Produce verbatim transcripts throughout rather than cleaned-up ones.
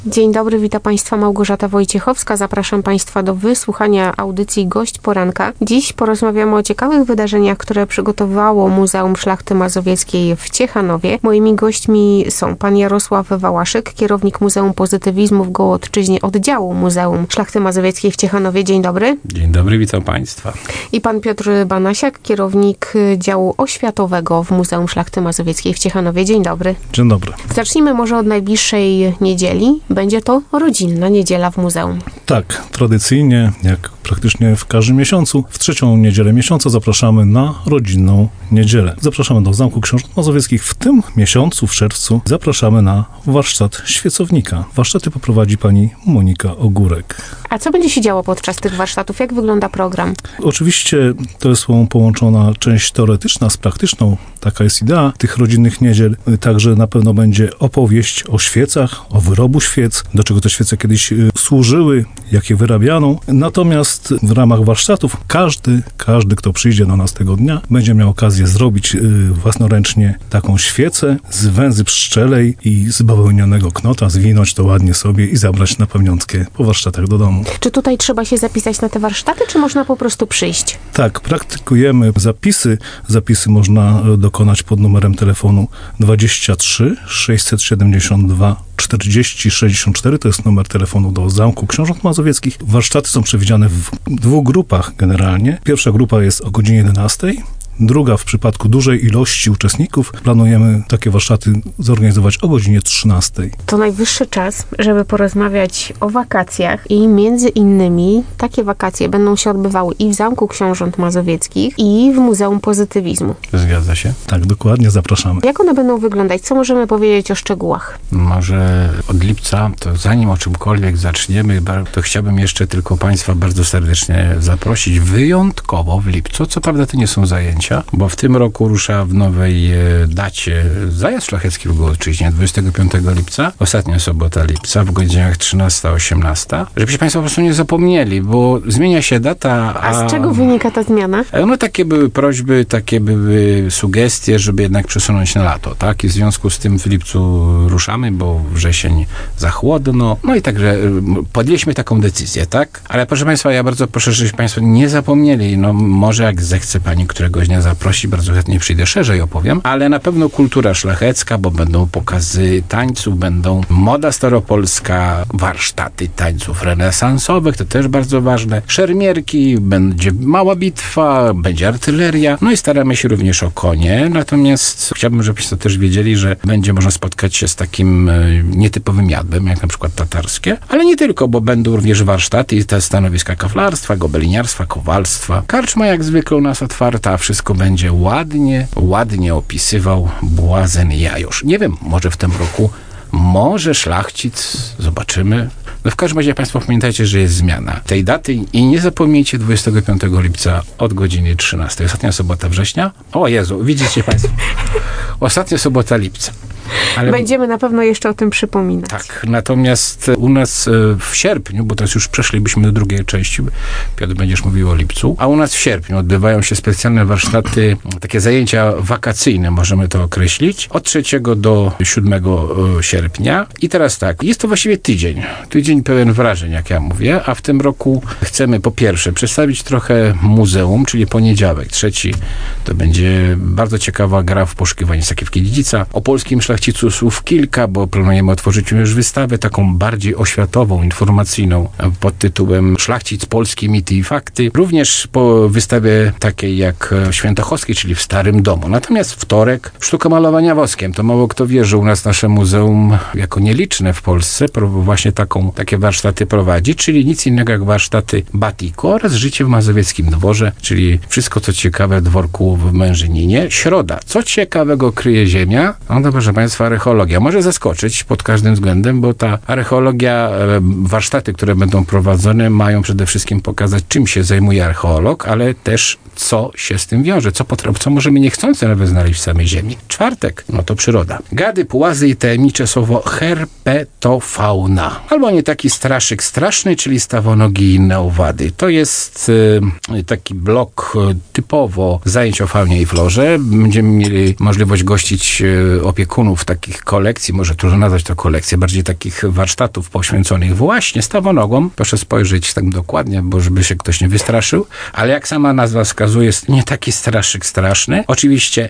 Dzień dobry, witam Państwa Małgorzata Wojciechowska. Zapraszam Państwa do wysłuchania audycji Gość Poranka. Dziś porozmawiamy o ciekawych wydarzeniach, które przygotowało Muzeum Szlachty Mazowieckiej w Ciechanowie. Moimi gośćmi są pan Jarosław Wałaszyk, kierownik Muzeum Pozytywizmu w Gołołtczyźnie, oddziału Muzeum Szlachty Mazowieckiej w Ciechanowie. Dzień dobry. Dzień dobry, witam Państwa. I pan Piotr Banasiak, kierownik działu oświatowego w Muzeum Szlachty Mazowieckiej w Ciechanowie. Dzień dobry. Dzień dobry. Zacznijmy może od najbliższej niedzieli. Będzie to rodzinna niedziela w muzeum. Tak, tradycyjnie, jak praktycznie w każdym miesiącu, w trzecią niedzielę miesiąca zapraszamy na rodzinną niedzielę. Zapraszamy do Zamku Książąt Mazowieckich. W tym miesiącu, w czerwcu, zapraszamy na warsztat świecownika. Warsztaty poprowadzi pani Monika Ogórek. A co będzie się działo podczas tych warsztatów? Jak wygląda program? Oczywiście to jest połączona część teoretyczna z praktyczną. Taka jest idea tych rodzinnych niedziel. Także na pewno będzie opowieść o świecach, o wyrobu świec, do czego te świece kiedyś służyły, jak je wyrabiano. Natomiast w ramach warsztatów każdy, każdy, kto przyjdzie do nas tego dnia, będzie miał okazję zrobić własnoręcznie taką świecę z węzy pszczelej i z bawełnianego knota, zwinąć to ładnie sobie i zabrać na pamiątkę po warsztatach do domu. Czy tutaj trzeba się zapisać na te warsztaty, czy można po prostu przyjść? Tak, praktykujemy zapisy. Zapisy można dokonać pod numerem telefonu dwadzieścia trzy sześćset siedemdziesiąt dwa czterdzieści sześćdziesiąt cztery, to jest numer telefonu do Zamku Książąt Mazowieckich. Warsztaty są przewidziane w dwóch grupach generalnie. Pierwsza grupa jest o godzinie jedenastej. Druga, w przypadku dużej ilości uczestników, planujemy takie warsztaty zorganizować o godzinie trzynastej. To najwyższy czas, żeby porozmawiać o wakacjach i między innymi takie wakacje będą się odbywały i w Zamku Książąt Mazowieckich, i w Muzeum Pozytywizmu. Zgadza się. Tak, dokładnie, zapraszamy. Jak one będą wyglądać? Co możemy powiedzieć o szczegółach? Może od lipca, to zanim o czymkolwiek zaczniemy, to chciałbym jeszcze tylko Państwa bardzo serdecznie zaprosić wyjątkowo w lipcu. Co prawda to nie są zajęcia, bo w tym roku rusza w nowej dacie zajazd szlachecki w Gołołtczyźnie, dwudziestego piątego lipca, ostatnia sobota lipca, w godzinach trzynasta osiemnasta, żebyście Państwo po prostu nie zapomnieli, bo zmienia się data. A, a z czego wynika ta zmiana? No takie były prośby, takie były sugestie, żeby jednak przesunąć na lato, tak? I w związku z tym w lipcu ruszamy, bo wrzesień za chłodno, no i także podjęliśmy taką decyzję, tak? Ale proszę Państwa, ja bardzo proszę, żebyście Państwo nie zapomnieli, no może jak zechce Pani któregoś dnia zaprosi, bardzo chętnie przyjdę, szerzej opowiem, ale na pewno kultura szlachecka, bo będą pokazy tańców, będą moda staropolska, warsztaty tańców renesansowych, to też bardzo ważne, szermierki, będzie mała bitwa, będzie artyleria, no i staramy się również o konie, natomiast chciałbym, żebyście też wiedzieli, że będzie można spotkać się z takim e, nietypowym jadłem, jak na przykład tatarskie, ale nie tylko, bo będą również warsztaty i te stanowiska kaflarstwa, gobeliniarstwa, kowalstwa. Karczma jak zwykle u nas otwarta, a wszystko będzie ładnie, ładnie opisywał Błazen Jajusz. Nie wiem, może w tym roku, może szlachcic, zobaczymy. No w każdym razie Państwo pamiętajcie, że jest zmiana tej daty i nie zapomnijcie dwudziestego piątego lipca od godziny trzynastej. Ostatnia sobota września. O Jezu, widzicie Państwo. Ostatnia sobota lipca. Ale będziemy na pewno jeszcze o tym przypominać. Tak, natomiast u nas w sierpniu, bo teraz już przeszlibyśmy do drugiej części, Piotr, będziesz mówił o lipcu, a u nas w sierpniu odbywają się specjalne warsztaty, takie zajęcia wakacyjne, możemy to określić, od trzeciego do siódmego sierpnia. I teraz tak, jest to właściwie tydzień, tydzień pełen wrażeń, jak ja mówię, a w tym roku chcemy po pierwsze przedstawić trochę muzeum, czyli poniedziałek, trzeci, to będzie bardzo ciekawa gra w poszukiwanie sakiewki dziedzica, o polskim szlachcicu słów kilka, bo planujemy otworzyć już wystawę taką bardziej oświatową, informacyjną pod tytułem Szlachcic polski, mity i fakty. Również po wystawie takiej jak świętochowskiej, czyli w Starym Domu. Natomiast wtorek sztuka malowania woskiem. To mało kto wie, że u nas nasze muzeum jako nieliczne w Polsce właśnie taką, takie warsztaty prowadzi, czyli nic innego jak warsztaty batiku oraz życie w mazowieckim dworze, czyli wszystko co ciekawe w dworku w Mężyninie. Środa. Co ciekawego kryje ziemia? No to proszę Państwa, archeologia. Może zaskoczyć pod każdym względem, bo ta archeologia, warsztaty, które będą prowadzone, mają przede wszystkim pokazać, czym się zajmuje archeolog, ale też co się z tym wiąże, co, potra- co możemy niechcący nawet znaleźć w samej ziemi. Czwartek, no to przyroda. Gady, pułazy i tajemnicze słowo herpetofauna. Albo nie taki straszyk straszny, czyli stawonogi i inne owady. To jest y, taki blok y, typowo zajęć o faunie i florze. Będziemy mieli możliwość gościć y, opiekunów salonów takich kolekcji, może trudno nazwać to kolekcję, bardziej takich warsztatów poświęconych właśnie stawonogom. Proszę spojrzeć tak dokładnie, bo żeby się ktoś nie wystraszył, ale jak sama nazwa wskazuje, jest nie taki straszyk straszny. Oczywiście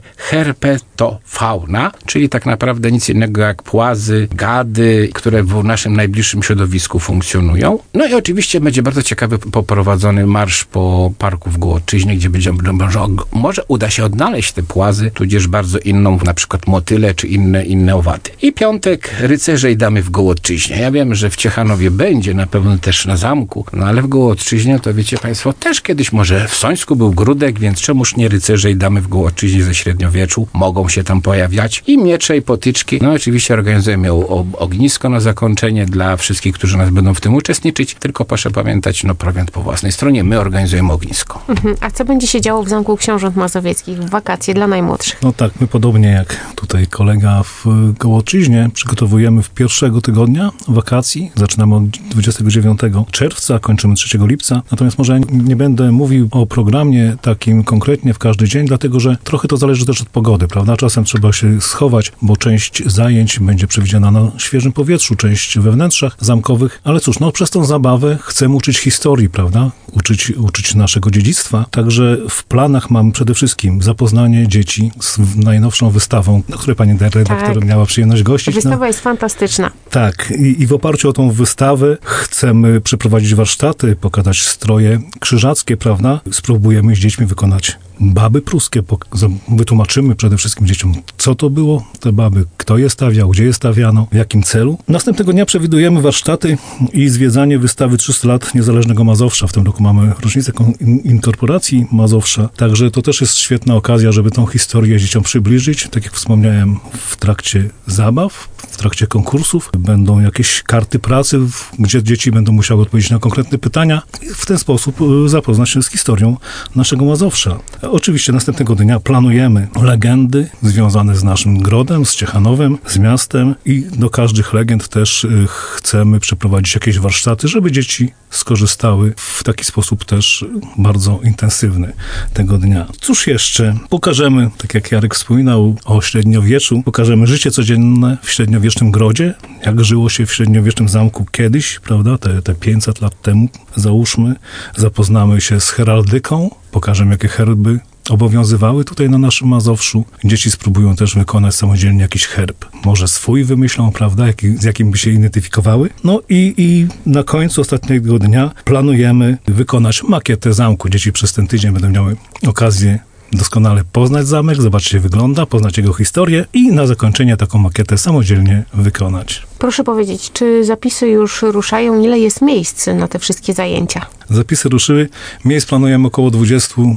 herpetofauna, czyli tak naprawdę nic innego jak płazy, gady, które w naszym najbliższym środowisku funkcjonują. No i oczywiście będzie bardzo ciekawy poprowadzony marsz po parku w Gołodczyźnie, gdzie będzie, może, może uda się odnaleźć te płazy, tudzież bardzo inną, na przykład motyle, czy inne, inne owady. I piątek, rycerze i damy w Gołodczyźnie. Ja wiem, że w Ciechanowie będzie, na pewno też na zamku, no ale w Gołodczyźnie, to wiecie państwo, też kiedyś może w Sońsku był Gródek, więc czemuż nie rycerze i damy w Gołodczyźnie ze średniowieczu mogą się tam pojawiać. I miecze i potyczki. No oczywiście organizujemy ognisko na zakończenie dla wszystkich, którzy nas będą w tym uczestniczyć, tylko proszę pamiętać, no prowiant po własnej stronie, my organizujemy ognisko. Mhm. A co będzie się działo w Zamku Książąt Mazowieckich w wakacje dla najmłodszych? No tak, my podobnie jak tutaj kolega w Gołodczyźnie przygotowujemy w pierwszego tygodnia wakacji. Zaczynamy od dwudziestego dziewiątego czerwca, kończymy trzeciego lipca. Natomiast może nie będę mówił o programie takim konkretnie w każdy dzień, dlatego że trochę to zależy też od pogody, prawda? Czasem trzeba się schować, bo część zajęć będzie przewidziana na świeżym powietrzu, część we wnętrzach zamkowych. Ale cóż, no przez tą zabawę chcemy uczyć historii, prawda? Uczyć, uczyć naszego dziedzictwa. Także w planach mam przede wszystkim zapoznanie dzieci z najnowszą wystawą, na której pani redaktor tak. miała przyjemność gościć. Wystawa no, jest fantastyczna. Tak. I, I w oparciu o tą wystawę chcemy przeprowadzić warsztaty, pokazać stroje krzyżackie, prawda? Spróbujemy z dziećmi wykonać baby pruskie. Wytłumaczymy przede wszystkim dzieciom, co to było, te baby, kto je stawiał, gdzie je stawiano, w jakim celu. Następnego dnia przewidujemy warsztaty i zwiedzanie wystawy trzysta lat Niezależnego Mazowsza. W tym roku mamy rocznicę inkorporacji Mazowsza, także to też jest świetna okazja, żeby tą historię dzieciom przybliżyć. Tak jak wspomniałem, w trakcie zabaw, w trakcie konkursów będą jakieś karty pracy, gdzie dzieci będą musiały odpowiedzieć na konkretne pytania i w ten sposób zapoznać się z historią naszego Mazowsza. Oczywiście następnego dnia planujemy legendy związane z naszym grodem, z Ciechanowem, z miastem i do każdych legend też chcemy przeprowadzić jakieś warsztaty, żeby dzieci skorzystały w taki sposób też bardzo intensywny tego dnia. Cóż jeszcze? Pokażemy, tak jak Jarek wspominał o średniowieczu, pokażemy życie codzienne w średniowiecznym grodzie, jak żyło się w średniowiecznym zamku kiedyś, prawda, te, te pięćset lat temu, załóżmy. Zapoznamy się z heraldyką, pokażemy, jakie herby obowiązywały tutaj na naszym Mazowszu. Dzieci spróbują też wykonać samodzielnie jakiś herb. Może swój wymyślą, prawda, jaki, z jakim by się identyfikowały. No i, i na końcu ostatniego dnia planujemy wykonać makietę zamku. Dzieci przez ten tydzień będą miały okazję doskonale poznać zamek, zobaczyć jak wygląda, poznać jego historię i na zakończenie taką makietę samodzielnie wykonać. Proszę powiedzieć, czy zapisy już ruszają? Ile jest miejsc na te wszystkie zajęcia? Zapisy ruszyły. Miejsc planujemy około dwudziestu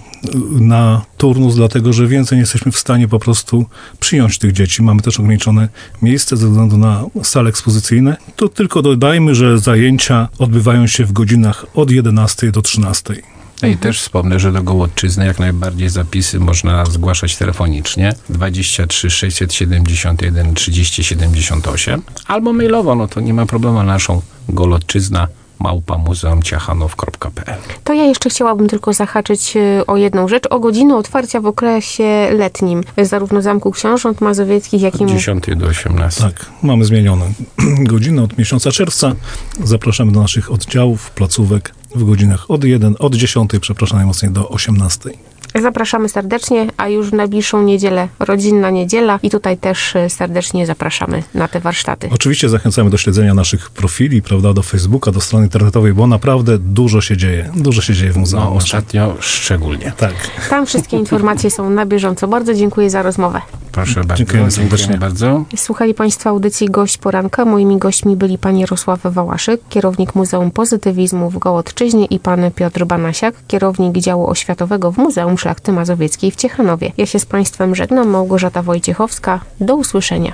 na turnus, dlatego że więcej nie jesteśmy w stanie po prostu przyjąć tych dzieci. Mamy też ograniczone miejsce ze względu na sale ekspozycyjne. To tylko dodajmy, że zajęcia odbywają się w godzinach od jedenastej do trzynastej. No i też wspomnę, że do Gołodczyzny jak najbardziej zapisy można zgłaszać telefonicznie dwadzieścia trzy sześćset siedemdziesiąt jeden trzydzieści siedemdziesiąt osiem albo mailowo, no to nie ma problemu, naszą Gołodczyzna małpa muzeum ciechanów kropka p l. To ja jeszcze chciałabym tylko zahaczyć o jedną rzecz, o godzinę otwarcia w okresie letnim, zarówno Zamku Książąt Mazowieckich, jak i... Od dziesiątej do osiemnastej. Tak, mamy zmienione godziny od miesiąca czerwca. Zapraszamy do naszych oddziałów, placówek w godzinach od, jeden, od dziesiątej, przepraszam najmocniej, do osiemnastej. Zapraszamy serdecznie, a już w najbliższą niedzielę, rodzinna niedziela i tutaj też serdecznie zapraszamy na te warsztaty. Oczywiście zachęcamy do śledzenia naszych profili, prawda, do Facebooka, do strony internetowej, bo naprawdę dużo się dzieje. Dużo się dzieje w muzeum. No, ostatnio szczególnie. Tak. Tam wszystkie informacje są na bieżąco. Bardzo dziękuję za rozmowę. Proszę bardzo. Dziękujemy serdecznie. bardzo. Słuchali Państwo audycji Gość Poranka. Moimi gośćmi byli pan Jarosław Wałaszyk, kierownik Muzeum Pozytywizmu w Gołodczyźnie i pan Piotr Banasiak, kierownik działu oświatowego w Muzeum Szlachty Mazowieckiej w Ciechanowie. Ja się z Państwem żegnam, Małgorzata Wojciechowska. Do usłyszenia.